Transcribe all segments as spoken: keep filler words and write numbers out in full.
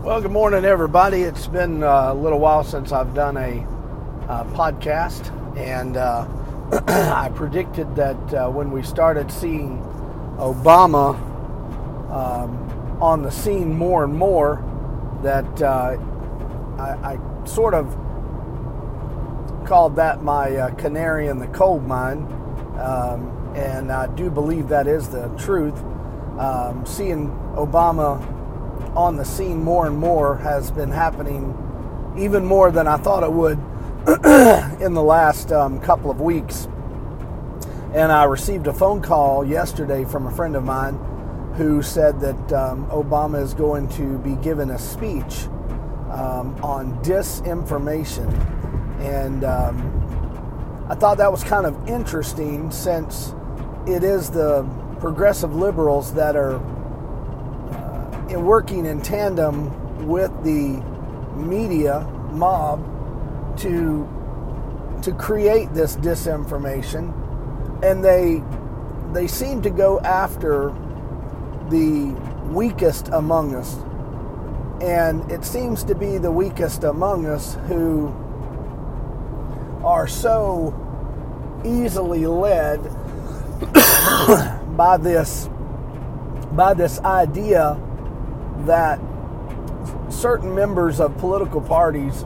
Well, good morning, everybody. It's been uh, a little while since I've done a uh, podcast, and uh, I predicted that uh, when we started seeing Obama um, on the scene more and more, that uh, I, I sort of called that my uh, canary in the coal mine, um, and I do believe that is the truth. Um, seeing Obama on the scene more and more has been happening even more than I thought it would in the last um, couple of weeks. And I received a phone call yesterday from a friend of mine who said that um, Obama is going to be giving a speech um, on disinformation. And um, I thought that was kind of interesting, since it is the progressive liberals that are in working in tandem with the media mob to to create this disinformation, and they they seem to go after the weakest among us, and it seems to be the weakest among us who are so easily led by this by this idea that certain members of political parties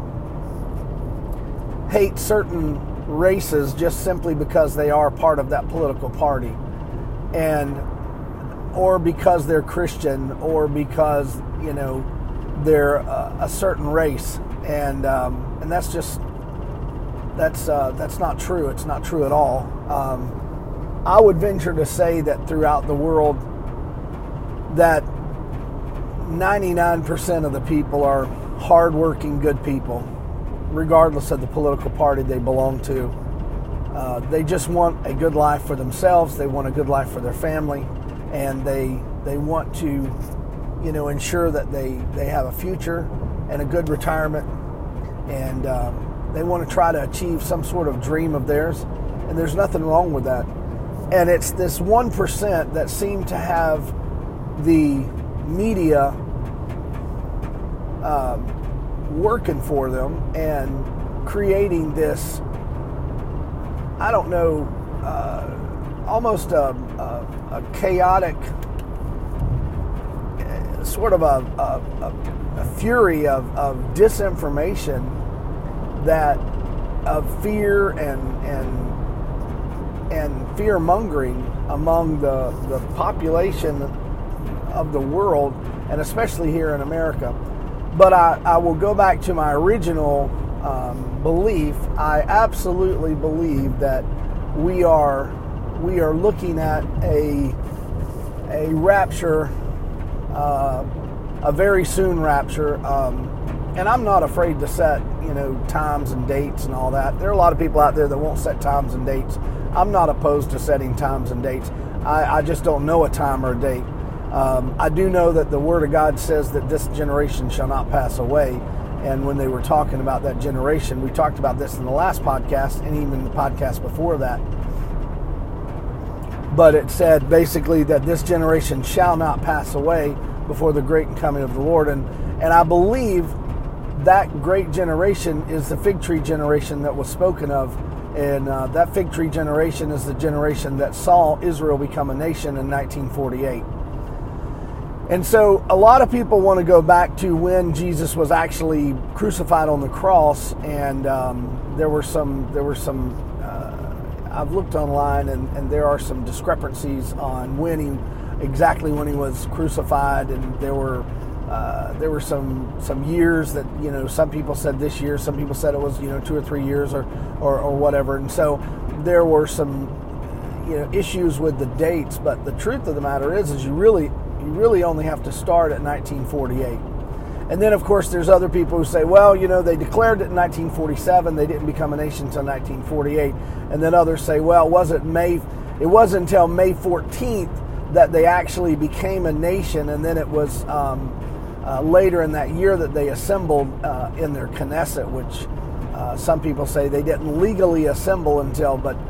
hate certain races just simply because they are part of that political party, and or because they're Christian, or because, you know, they're a, a certain race, and um, and that's just that's uh, that's not true. It's not true at all. Um, I would venture to say that throughout the world, that ninety-nine percent of the people are hardworking, good people, regardless of the political party they belong to. Uh, they just want a good life for themselves. They want a good life for their family, and they they want to, you know, ensure that they, they have a future and a good retirement, and um, they want to try to achieve some sort of dream of theirs, and there's nothing wrong with that. And it's this one percent that seem to have the media uh, working for them and creating this, I don't know, uh, almost a, a, a chaotic, sort of a, a, a fury of, of disinformation, that of fear and and and fear mongering among the the population of the world, and especially here in America. But I, I will go back to my original um, belief. I absolutely believe that we are we are looking at a a rapture, uh, a very soon rapture. Um, and I'm not afraid to set, you know, times and dates and all that. There are a lot of people out there that won't set times and dates. I'm not opposed to setting times and dates. I, I just don't know a time or a date. Um, I do know that the Word of God says that this generation shall not pass away. And when they were talking about that generation, we talked about this in the last podcast and even the podcast before that. But it said basically that this generation shall not pass away before the great coming of the Lord. And, and I believe that great generation is the fig tree generation that was spoken of. And uh, that fig tree generation is the generation that saw Israel become a nation in nineteen forty-eight. And so a lot of people want to go back to when Jesus was actually crucified on the cross, and um, there were some, there were some. Uh, I've looked online, and, and there are some discrepancies on when he, exactly when he was crucified, and there were uh, there were some some years that, you know, some people said this year, some people said it was, you know, two or three years or or, or whatever, and so there were some, you know, issues with the dates. But the truth of the matter is, is you really. You really only have to start at nineteen forty-eight. And then, of course, there's other people who say, well, you know, they declared it in nineteen forty-seven. They didn't become a nation until nineteen forty-eight. And then others say, well, was it May? It wasn't until May fourteenth that they actually became a nation. And then it was um, uh, later in that year that they assembled uh, in their Knesset, which uh, some people say they didn't legally assemble until, but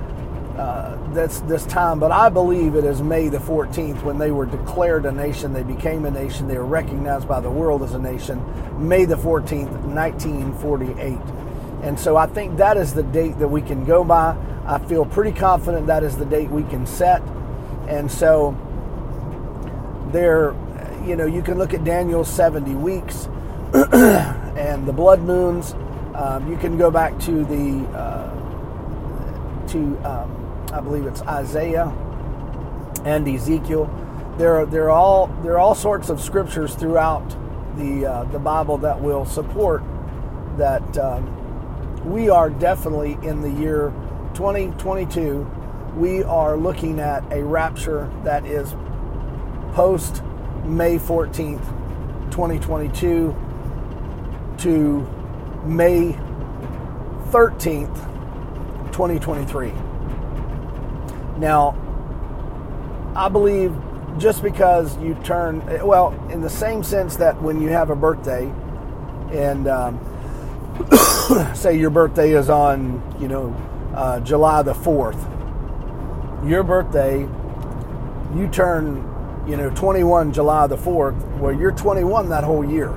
uh, this this time, but I believe it is May the fourteenth when they were declared a nation. They became a nation. They were recognized by the world as a nation. May the fourteenth, nineteen forty-eight. And so I think that is the date that we can go by. I feel pretty confident that is the date we can set. And so there, you know, you can look at Daniel's seventy weeks and the blood moons. Um, you can go back to the, uh, to, um, I believe it's Isaiah and Ezekiel. There are, there are all, there are all sorts of scriptures throughout the, uh, the Bible that will support that, um, we are definitely in the year twenty twenty-two. We are looking at a rapture that is post May fourteenth, twenty twenty-two to May thirteenth, twenty twenty-three. Now, I believe just because you turn, well, in the same sense that when you have a birthday and um, say your birthday is on, you know, uh, July the fourth. Your birthday, you turn, you know, twenty-one July the fourth. Well, you're twenty-one that whole year.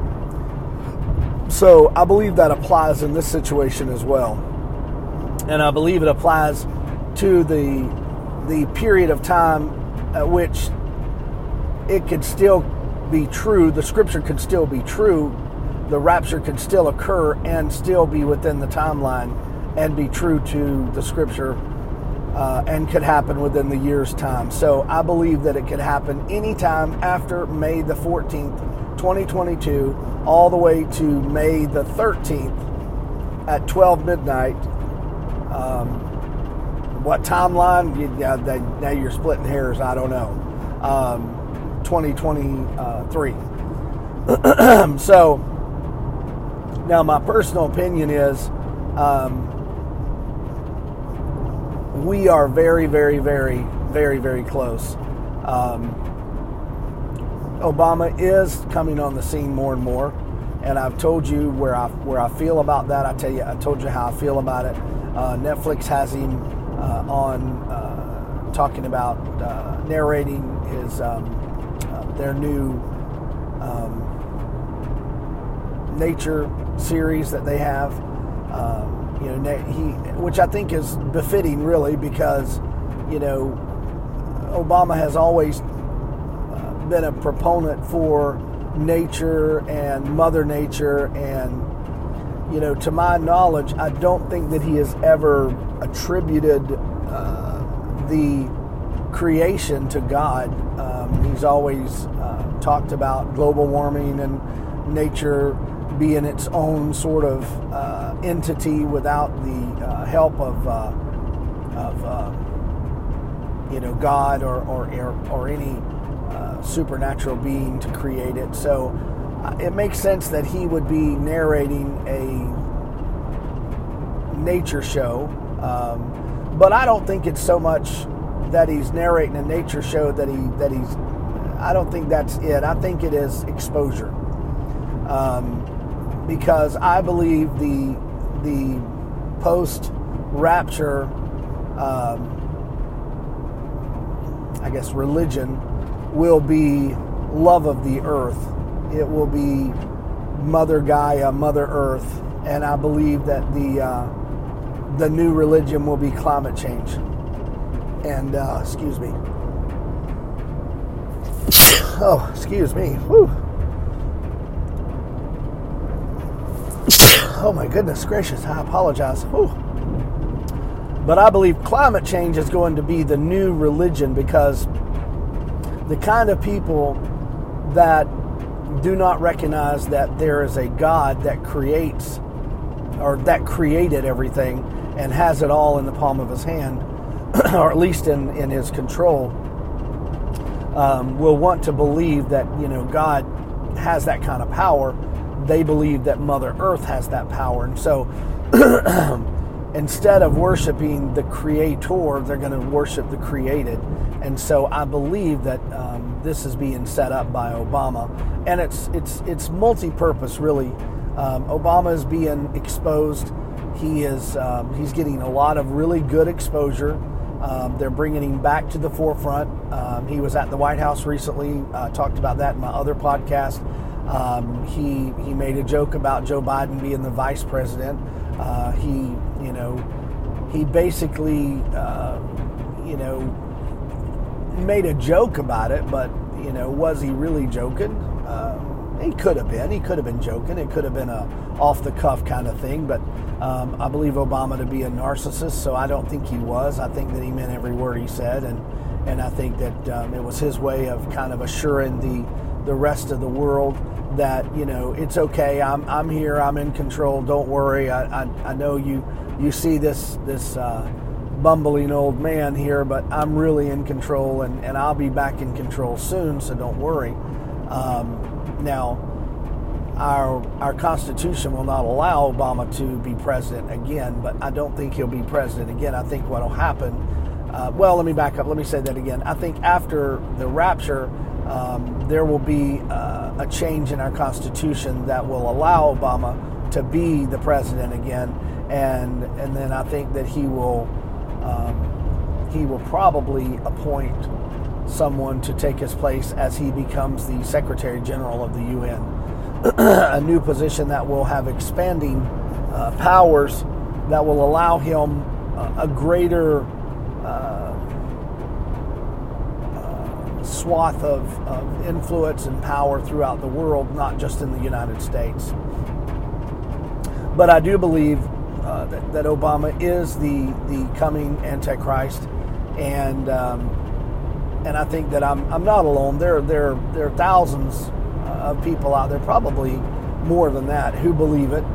So I believe that applies in this situation as well. And I believe it applies to the the period of time at which it could still be true, the scripture could still be true, the rapture could still occur and still be within the timeline and be true to the scripture, uh, and could happen within the year's time. So I believe that it could happen anytime after May the fourteenth, twenty twenty-two, all the way to May the thirteenth at twelve midnight. Um, what timeline? Yeah, they, now you're splitting hairs. I don't know. Um, twenty twenty-three. So, now, my personal opinion is um, we are very, very, very, very, very close. Um, Obama is coming on the scene more and more, and I've told you where I where I feel about that. I tell you, I told you how I feel about it. Uh, Netflix has him uh, on uh, talking about uh, narrating his um, uh, their new um, nature series that they have, um, you know, he, which I think is befitting, really, because, you know, Obama has always uh, been a proponent for nature and Mother Nature, and, you know, to my knowledge, I don't think that he has ever attributed uh, the creation to God. Um, he's always uh, talked about global warming and nature being its own sort of uh, entity without the uh, help of, uh, of uh, you know, God or or, or any uh, supernatural being to create it. So uh, it makes sense that he would be narrating a nature show, um, but I don't think it's so much that he's narrating a nature show that he that he's. I don't think that's it. I think it is exposure. Um, Because I believe the the post-rapture, um, I guess, religion will be love of the earth. It will be Mother Gaia, Mother Earth, and I believe that the uh, the new religion will be climate change. And uh, excuse me. Oh, excuse me. Whew. Oh my goodness gracious, I apologize. Whew. But I believe climate change is going to be the new religion, because the kind of people that do not recognize that there is a God that creates, or that created everything and has it all in the palm of his hand, or at least in, in his control, um, will want to believe that, you know, God has that kind of power. They believe that Mother Earth has that power. And so instead of worshiping the creator, they're going to worship the created. And so I believe that um, this is being set up by Obama. And it's it's it's multi-purpose, really. Um, Obama is being exposed He is um, he's getting a lot of really good exposure. Um, they're bringing him back to the forefront. Um, he was at the White House recently. Uh, talked about that in my other podcast. Um, he he made a joke about Joe Biden being the vice president. Uh, he you know he basically uh, you know made a joke about it, but you know was he really joking? Uh, he could have been. He could have been joking. It could have been a off the cuff kind of thing. But um, I believe Obama to be a narcissist, so I don't think he was. I think that he meant every word he said, and and I think that um, it was his way of kind of assuring the the rest of the world that, you know, it's okay. I'm I'm here. I'm in control. Don't worry. I I, I know you you see this this uh, bumbling old man here, but I'm really in control, and, and I'll be back in control soon. So don't worry. Um, now, our our Constitution will not allow Obama to be president again, but I don't think he'll be president again. I think what will happen. Uh, well, let me back up. Let me say that again. I think after the rapture, um, there will be uh, a change in our Constitution that will allow Obama to be the president again, and and then I think that he will um, he will probably appoint someone to take his place as he becomes the Secretary General of the U N, a new position that will have expanding uh, powers that will allow him uh, a greater uh, uh, swath of, of influence and power throughout the world, not just in the United States. But I do believe uh, that, that Obama is the, the coming Antichrist, and um, And I think that I'm I'm not alone. There there there are thousands of people out there, probably more than that, who believe it.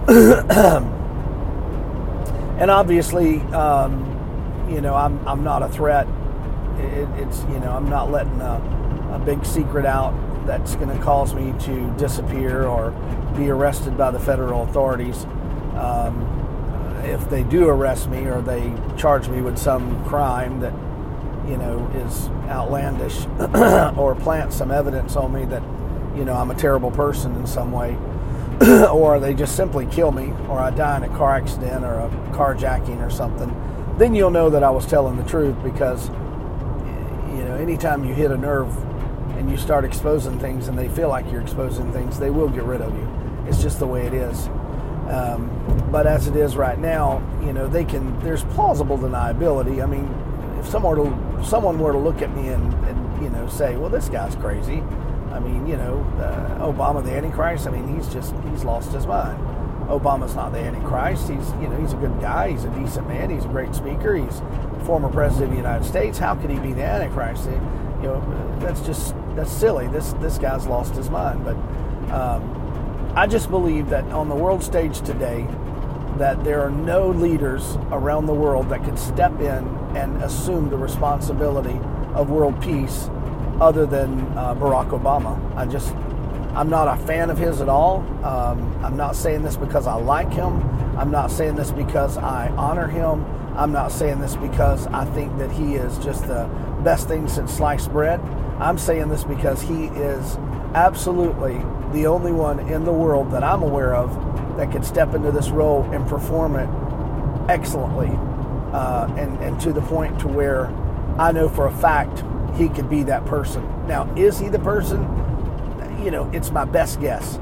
And obviously, um, you know, I'm I'm not a threat. It, it's you know I'm not letting a, a big secret out that's going to cause me to disappear or be arrested by the federal authorities. Um, if they do arrest me or they charge me with some crime that, you know, is outlandish, or plant some evidence on me that, you know, I'm a terrible person in some way, or they just simply kill me, or I die in a car accident or a carjacking or something, then you'll know that I was telling the truth, because, you know, anytime you hit a nerve and you start exposing things and they feel like you're exposing things, they will get rid of you. It's just the way it is. Um, but as it is right now, you know, they can, there's plausible deniability. I mean, if someone were to, someone were to look at me and, and, you know, say, well, this guy's crazy. I mean, you know, uh, Obama the Antichrist, I mean, he's just, he's lost his mind. Obama's not the Antichrist. He's, you know, he's a good guy. He's a decent man. He's a great speaker. He's former president of the United States. How could he be the Antichrist? You know, that's just, that's silly. This, this guy's lost his mind. But um, I just believe that on the world stage today, that there are no leaders around the world that could step in and assume the responsibility of world peace other than uh, Barack Obama. I just, I'm not a fan of his at all. Um, I'm not saying this because I like him. I'm not saying this because I honor him. I'm not saying this because I think that he is just the best thing since sliced bread. I'm saying this because he is absolutely the only one in the world that I'm aware of that could step into this role and perform it excellently, uh, and, and to the point to where I know for a fact he could be that person. Now, is he the person? You know, it's my best guess.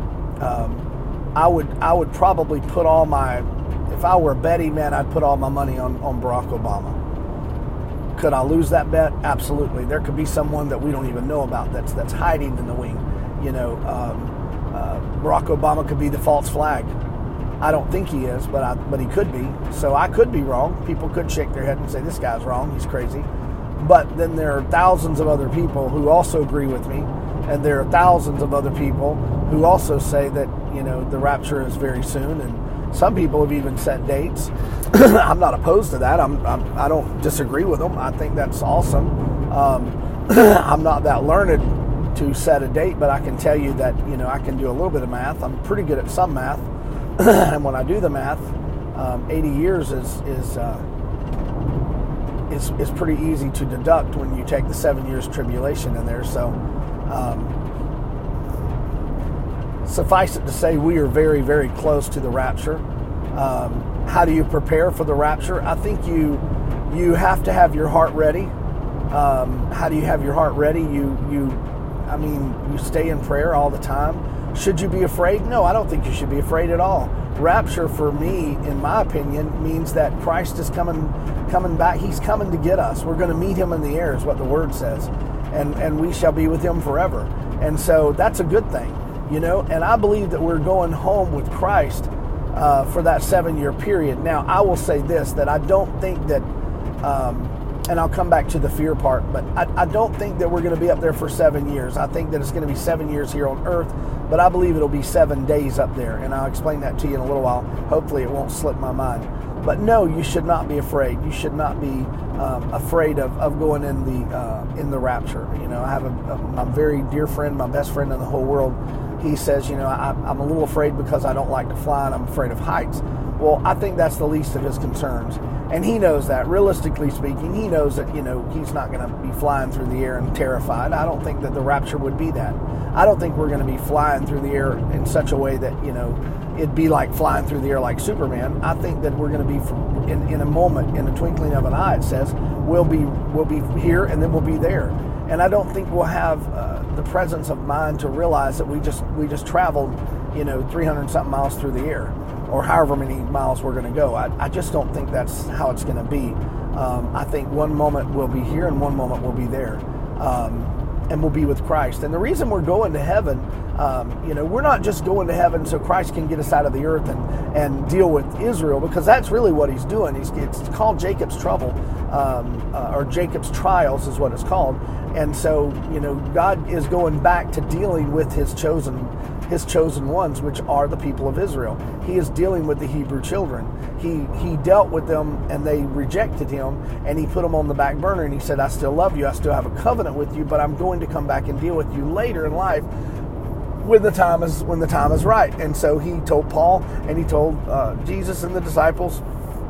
Um, I would I would probably put all my, if I were a betting man, I'd put all my money on, on Barack Obama. Could I lose that bet? Absolutely. There could be someone that we don't even know about that's that's hiding in the wing. You know, um, uh, Barack Obama could be the false flag. I don't think he is, but I, but he could be. So I could be wrong. People could shake their head and say, this guy's wrong, he's crazy. But then there are thousands of other people who also agree with me, and there are thousands of other people who also say that, you know, the rapture is very soon, and some people have even set dates. I'm not opposed to that. I'm, I'm I don't disagree with them. I think that's awesome. Um, I'm not that learned to set a date, but I can tell you that, you know, I can do a little bit of math. I'm pretty good at some math. And when I do the math, um, eighty years is is, uh, is is pretty easy to deduct when you take the seven years tribulation in there. So um, suffice it to say, we are very, very close to the rapture. Um, how do you prepare for the rapture? I think you you have to have your heart ready. Um, how do you have your heart ready? You you, I mean, you stay in prayer all the time. Should you be afraid? No, I don't think you should be afraid at all. Rapture, for me, in my opinion, means that Christ is coming coming back. He's coming to get us. We're going to meet him in the air, is what the word says, and and we shall be with him forever. And so that's a good thing, you know. And I believe that we're going home with Christ uh, for that seven-year period. Now, I will say this, that I don't think that. Um, And I'll come back to the fear part, but I, I don't think that we're going to be up there for seven years. I think that it's going to be seven years here on earth, but I believe it'll be seven days up there, and I'll explain that to you in a little while. Hopefully it won't slip my mind. But no, you should not be afraid. You should not be um, afraid of, of going in the uh, in the rapture. You know, I have a, a, my very dear friend, my best friend in the whole world. He says, you know, I, I'm a little afraid because I don't like to fly and I'm afraid of heights. Well, I think that's the least of his concerns. And he knows that, realistically speaking, he knows that, you know, he's not going to be flying through the air and terrified. I don't think that the rapture would be that. I don't think we're going to be flying through the air in such a way that, you know, it'd be like flying through the air like Superman. I think that we're going to be, in, in a moment, in a twinkling of an eye, it says, we'll be, we'll be here and then we'll be there. And I don't think we'll have uh, the presence of mind to realize that we just we just traveled, you know, three hundred something miles through the air, or however many miles we're going to go. I, I just don't think that's how it's going to be. Um, I think one moment we'll be here and one moment we'll be there. Um, and we'll be with Christ. And the reason we're going to heaven, um, you know, we're not just going to heaven so Christ can get us out of the earth and, and deal with Israel, because that's really what he's doing. He's, it's called Jacob's trouble, um, uh, or Jacob's trials is what it's called. And so, you know, God is going back to dealing with his chosen his chosen ones, which are the people of Israel. He is dealing with the Hebrew children. He he dealt with them and they rejected him, and he put them on the back burner, and he said, I still love you, I still have a covenant with you, but I'm going to come back and deal with you later in life when the time is when the time is right. And so he told Paul and he told uh, Jesus and the disciples,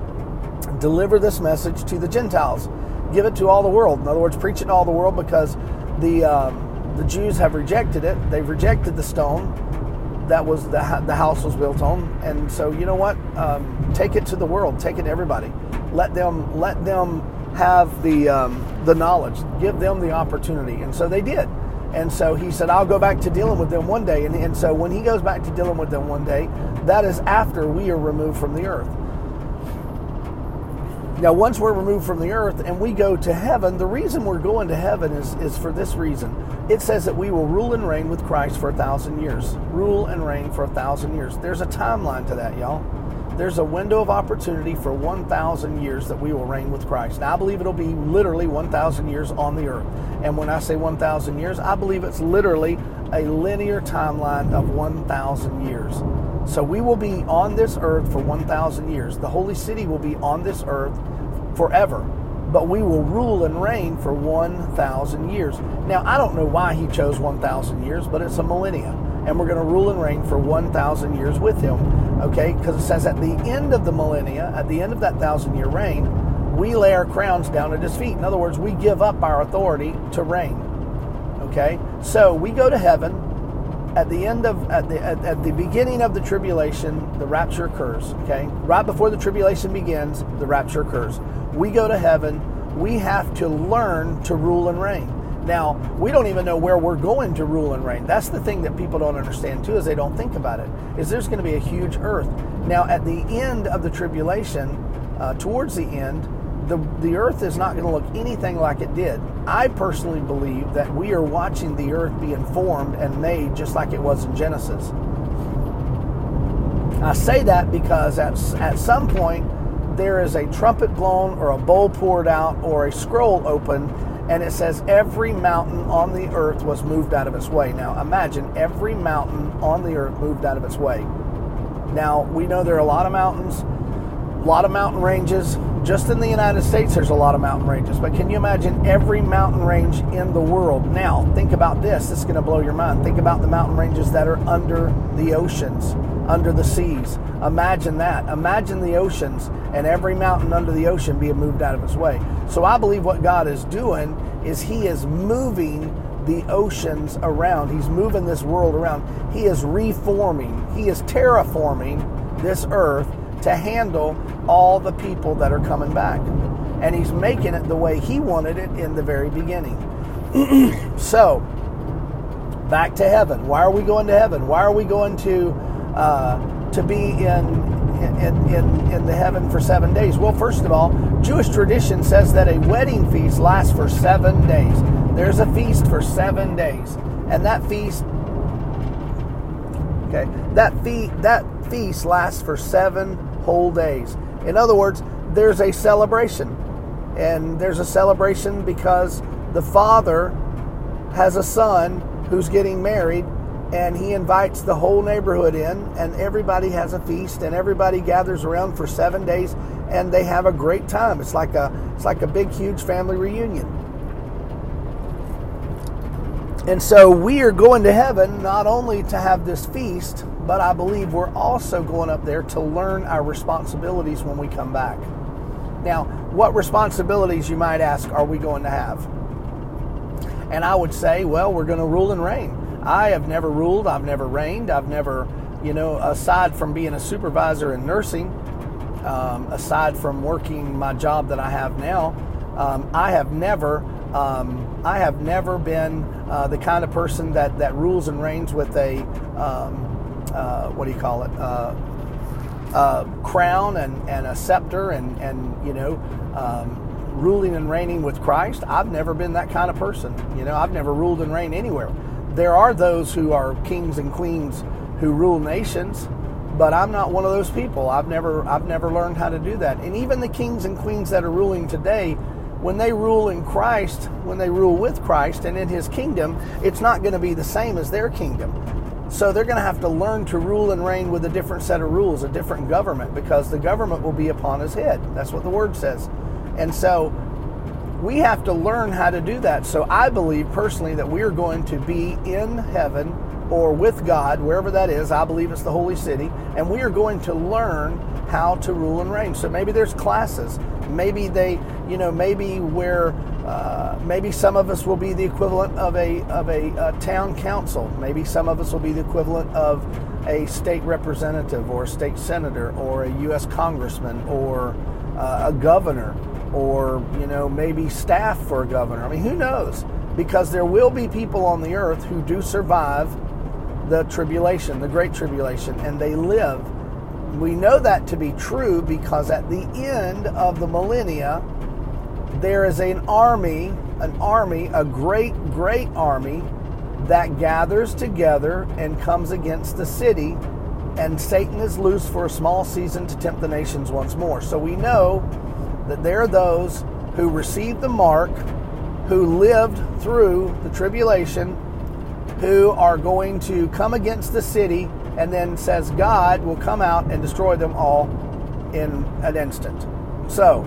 deliver this message to the Gentiles. Give it to all the world. In other words, preach it to all the world, because the um, the Jews have rejected it. They've rejected the stone that was the the house was built on. And so, you know what? Um, take it to the world. Take it to everybody. Let them let them have the um, the knowledge. Give them the opportunity. And so they did. And so he said, I'll go back to dealing with them one day. And, and so when he goes back to dealing with them one day, that is after we are removed from the earth. Now, once we're removed from the earth and we go to heaven, the reason we're going to heaven is, is for this reason. It says that we will rule and reign with Christ for a thousand years. Rule and reign for a thousand years. There's a timeline to that, y'all. There's a window of opportunity for one thousand years that we will reign with Christ. Now, I believe it'll be literally one thousand years on the earth. And when I say one thousand years, I believe it's literally a linear timeline of one thousand years. So we will be on this earth for one thousand years. The holy city will be on this earth forever, but we will rule and reign for one thousand years. Now, I don't know why he chose one thousand years, but it's a millennia, and we're going to rule and reign for one thousand years with him, okay? Because it says at the end of the millennia, at the end of that thousand-year reign, we lay our crowns down at his feet. In other words, we give up our authority to reign, okay? So we go to heaven. At the end of, at the at, at the beginning of the tribulation, the rapture occurs, okay? Right before the tribulation begins, the rapture occurs. We go to heaven. We have to learn to rule and reign. Now, we don't even know where we're going to rule and reign. That's the thing that people don't understand, too, is they don't think about it, is there's going to be a huge earth. Now, at the end of the tribulation, uh, towards the end, The, the earth is not going to look anything like it did. I personally believe that we are watching the earth being formed and made just like it was in Genesis. I say that because at, at some point there is a trumpet blown or a bowl poured out or a scroll opened, and it says every mountain on the earth was moved out of its way. Now imagine every mountain on the earth moved out of its way. Now we know there are a lot of mountains, a lot of mountain ranges. Just in the United States, there's a lot of mountain ranges. But can you imagine every mountain range in the world? Now, think about this. This is going to blow your mind. Think about the mountain ranges that are under the oceans, under the seas. Imagine that. Imagine the oceans and every mountain under the ocean being moved out of its way. So I believe what God is doing is he is moving the oceans around. He's moving this world around. He is reforming. He is terraforming this earth to handle all the people that are coming back. And he's making it the way he wanted it in the very beginning. So, back to heaven. Why are we going to heaven? Why are we going to uh, to be in in, in in the heaven for seven days? Well, first of all, Jewish tradition says that a wedding feast lasts for seven days. There's a feast for seven days, and that feast, okay, that feast that feast lasts for seven whole days. In other words, there's a celebration, and there's a celebration because the father has a son who's getting married, and he invites the whole neighborhood in, and everybody has a feast, and everybody gathers around for seven days, and they have a great time. It's like a it's like a big, huge family reunion. And so we are going to heaven not only to have this feast, but I believe we're also going up there to learn our responsibilities when we come back. Now, what responsibilities, you might ask, are we going to have? And I would say, well, we're going to rule and reign. I have never ruled. I've never reigned. I've never, you know, aside from being a supervisor in nursing, um, aside from working my job that I have now, um, I have never, um, I have never been uh, the kind of person that, that rules and reigns with a, um, uh, what do you call it, uh, uh, crown and, and a scepter and, and you know, um, ruling and reigning with Christ. I've never been that kind of person. You know, I've never ruled and reigned anywhere. There are those who are kings and queens who rule nations, but I'm not one of those people. I've never I've never learned how to do that. And even the kings and queens that are ruling today, when they rule in Christ, when they rule with Christ and in his kingdom, it's not going to be the same as their kingdom. So they're going to have to learn to rule and reign with a different set of rules, a different government, because the government will be upon his head. That's what the word says. And so we have to learn how to do that. So I believe personally that we are going to be in heaven or with God, wherever that is. I believe it's the holy city. And we are going to learn how to rule and reign. So maybe there's classes. Maybe they, you know, maybe where, uh, maybe some of us will be the equivalent of a of a, a town council. Maybe some of us will be the equivalent of a state representative or a state senator or a U S congressman or uh, a governor. Or, you know, maybe staff for a governor. I mean, who knows? Because there will be people on the earth who do survive the tribulation, the great tribulation, and they live. We know that to be true because at the end of the millennia, there is an army, an army, a great, great army that gathers together and comes against the city, and Satan is loose for a small season to tempt the nations once more. So we know that there are those who received the mark, who lived through the tribulation, who are going to come against the city, and then says God will come out and destroy them all in an instant. So,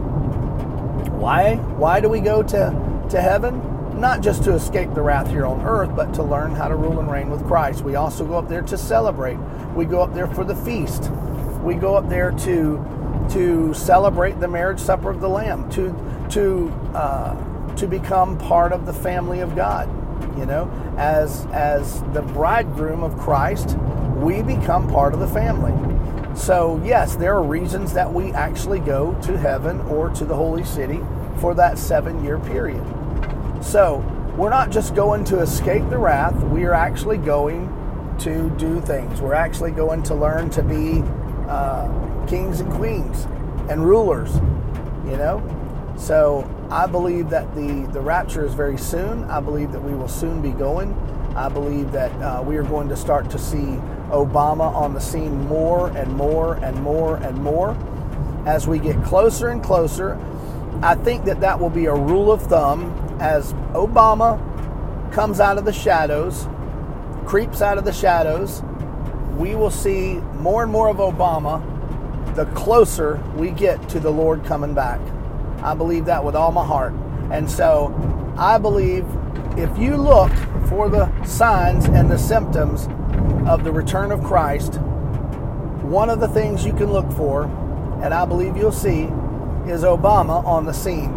why why do we go to, to heaven? Not just to escape the wrath here on earth, but to learn how to rule and reign with Christ. We also go up there to celebrate. We go up there for the feast. We go up there to to celebrate the marriage supper of the Lamb, to to uh, to become part of the family of God. You know, as as the bridegroom of Christ, we become part of the family. So yes, there are reasons that we actually go to heaven or to the holy city for that seven-year period. So we're not just going to escape the wrath. We are actually going to do things. We're actually going to learn to be uh, kings and queens and rulers, you know. So I believe that the, the rapture is very soon. I believe that we will soon be going. I believe that uh, we are going to start to see Obama on the scene more and more and more and more as we get closer and closer. I think that that will be a rule of thumb as Obama comes out of the shadows, creeps out of the shadows. We will see more and more of Obama the closer we get to the Lord coming back. I believe that with all my heart. And so I believe if you look for the signs and the symptoms of the return of Christ, one of the things you can look for, and I believe you'll see, is Obama on the scene.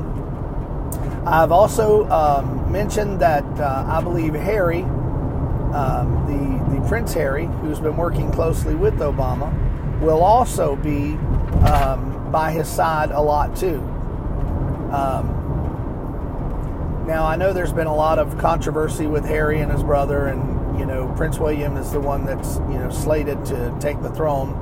I've also um, mentioned that uh, I believe Harry um, the, the Prince Harry, who's been working closely with Obama, will also be um, by his side a lot too. Um, now, I know there's been a lot of controversy with Harry and his brother, and, you know, Prince William is the one that's, you know, slated to take the throne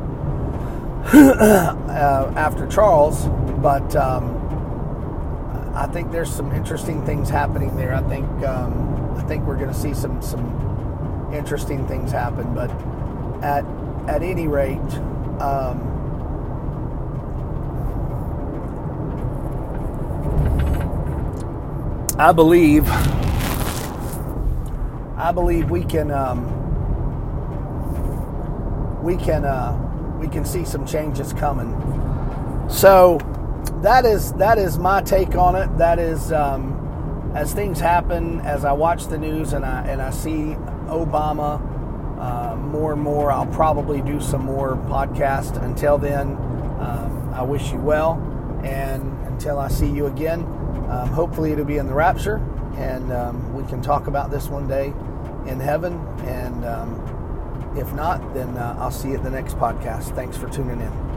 uh, after Charles, but um, I think there's some interesting things happening there. I think um, I think we're going to see some some interesting things happen. But at at any rate, um, I believe I believe we can um, we can uh, we can see some changes coming. So that is that is my take on it. That is um, as things happen, as I watch the news and I and I see Obama uh, more and more, I'll probably do some more podcasts. Until then, um, I wish you well, and until I see you again, um, hopefully it'll be in the rapture, and um, we can talk about this one day in heaven. And um, if not, then uh, I'll see you at the next podcast. Thanks for tuning in.